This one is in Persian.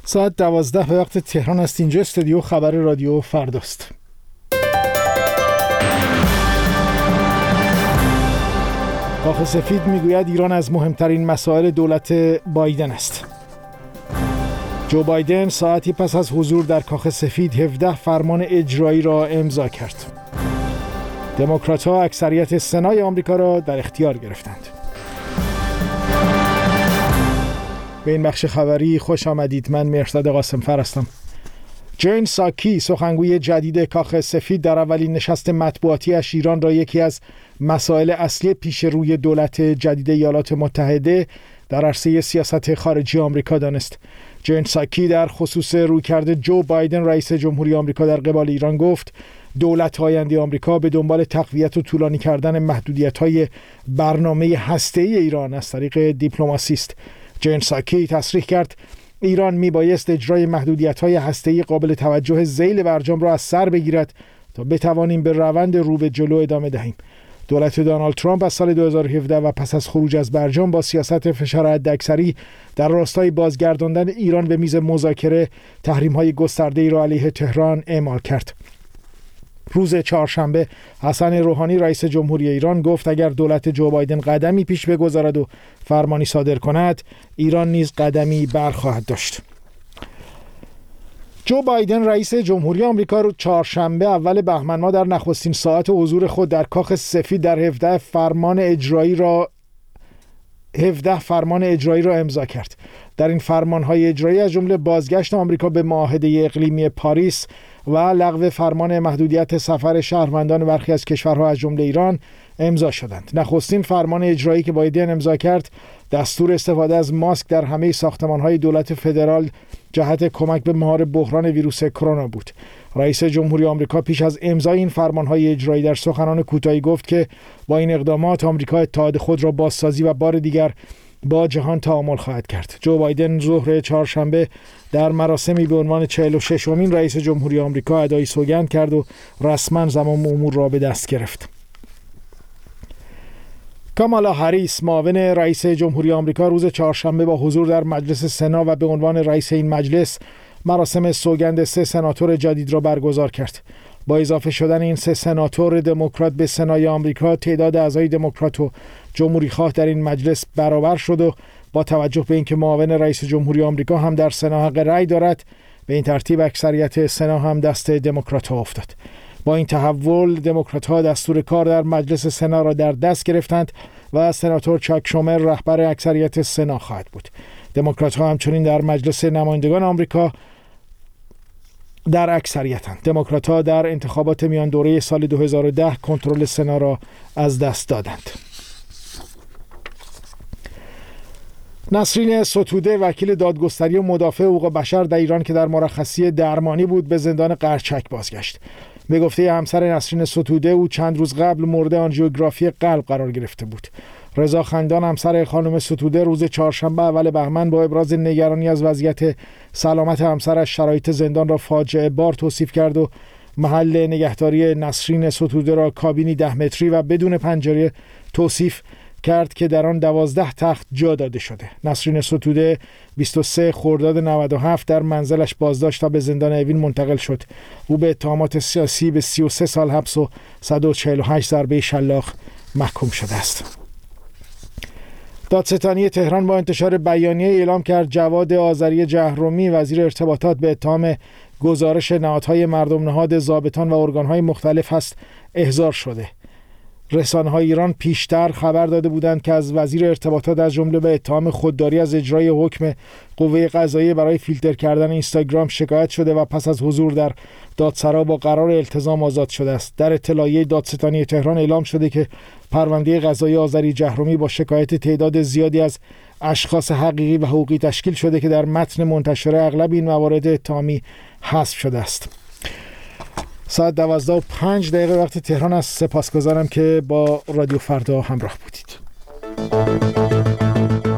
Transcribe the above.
ساعت 12 به وقت تهران است. اینجا استودیو خبر رادیو فرداست. کاخ سفید میگوید ایران از مهمترین مسائل دولت بایدن است. جو بایدن ساعتی پس از حضور در کاخ سفید 17 فرمان اجرایی را امضا کرد. دموکرات‌ها اکثریت سنای آمریکا را در اختیار گرفتند. به این بخش خبری خوش آمدید. من مهرداد قاسمفر هستم. جین ساکی سخنگوی جدید کاخ سفید در اولین نشست مطبوعاتی‌اش ایران را یکی از مسائل اصلی پیش روی دولت جدید ایالات متحده در عرصه سیاست خارجی آمریکا دانست. جین ساکی در خصوص رویکرد جو بایدن رئیس جمهوری آمریکا در قبال ایران گفت دولت آینده آمریکا به دنبال تقویت و طولانی کردن محدودیت‌های برنامه هسته‌ای ایران از طریق دیپلماسی است. جین ساکی تصریح کرد ایران میبایست اجرای محدودیت‌های هسته‌ای قابل توجه ذیل برجام را از سر بگیرد تا بتوانیم به روند رو به جلو ادامه دهیم. دولت دونالد ترامپ از سال 2017 و پس از خروج از برجام با سیاست فشار حداکثری در راستای بازگرداندن ایران به میز مذاکره تحریم‌های گسترده‌ای را علیه تهران اعمال کرد. روز چهارشنبه حسن روحانی رئیس جمهوری ایران گفت اگر دولت جو بایدن قدمی پیش بگذارد و فرمانی صادر کند ایران نیز قدمی برخواهد داشت. جو بایدن رئیس جمهوری آمریکا رو چهارشنبه اول بهمن ماه در نخستین ساعت حضور خود در کاخ سفید در 17 فرمان اجرایی را امضا کرد. در این فرمان‌های اجرایی از جمله بازگشت آمریکا به معاهده اقلیمی پاریس و لغو فرمان محدودیت سفر شهروندان برخی از کشورها از جمله ایران امضا شدند. نخستین فرمان اجرایی که بایدن امضا کرد دستور استفاده از ماسک در همه ساختمان‌های دولت فدرال جهت کمک به مهار بحران ویروس کرونا بود. رئیس جمهوری آمریکا پیش از امضای این فرمان‌های اجرایی در سخنان کوتاهی گفت که با این اقدامات آمریکا اتحاد خود را بازسازی و بار دیگر با جهان تعامل خواهد کرد. جو بایدن ظهر چهارشنبه در مراسمی به عنوان 46مین رئیس جمهوری آمریکا ادای سوگند کرد و رسما زمام امور را به دست گرفت. کامالا هریس معاون رئیس جمهوری آمریکا روز چهارشنبه با حضور در مجلس سنا و به عنوان رئیس این مجلس مراسم سوگند 3 سناتور جدید را برگزار کرد. با اضافه شدن این 3 سناتور دموکرات به سنای آمریکا تعداد اعضای دموکرات و جمهوری خواه در این مجلس برابر شد و با توجه به اینکه معاون رئیس جمهوری آمریکا هم در سنا حق رأی دارد به این ترتیب اکثریت سنا هم دست دموکرات‌ها افتاد. با این تحول دموکرات‌ها دستور کار در مجلس سنا را در دست گرفتند و سناتور چاک شومر رهبر اکثریت سنا خواهد بود. دموکرات‌ها همچنین در مجلس نمایندگان آمریکا در اکثریتند. دموکرات‌ها در انتخابات میان دوره سال 2010 کنترل سنا را از دست دادند. نسرین ستوده وکیل دادگستری و مدافع حقوق بشر در ایران که در مرخصی درمانی بود به زندان قرچک بازگشت. به گفته همسر نسرین ستوده او چند روز قبل مورد آنژیوگرافی قلب قرار گرفته بود. رضا خندان همسر خانم ستوده روز چهارشنبه اول بهمن با ابراز نگرانی از وضعیت سلامت همسرش شرایط زندان را فاجعه بار توصیف کرد و محل نگهداری نسرین ستوده را کابینی 10 متری و بدون پنجره توصیف کرد که در آن 12 تخت جا داده شده. نسرین ستوده 23 خرداد 97 در منزلش بازداشت و به زندان اوین منتقل شد. او به اتهامات سیاسی به 33 سال حبس و 148 ضربه شلاق محکوم شده است. دادستانی تهران با انتشار بیانیه اعلام کرد جواد آذری جهرومی وزیر ارتباطات به اتهام گزارش نهادهای مردم نهاد ضابطان و ارگانهای مختلف هست احضار شده. رسانه‌های ایران پیشتر خبر داده بودند که از وزیر ارتباطات از جمله به اتهام خودداری از اجرای حکم قوه قضاییه برای فیلتر کردن اینستاگرام شکایت شده و پس از حضور در دادسرا با قرار التزام آزاد شده است. در اطلاعیه دادستانی تهران اعلام شده که پرونده قضایی آذری جهرومی با شکایت تعداد زیادی از اشخاص حقیقی و حقوقی تشکیل شده که در متن منتشره اغلب این موارد اتهامی حذف شده است. ساعت 12:05 وقت تهران است. سپاسگزارم که با رادیو فردا همراه بودید.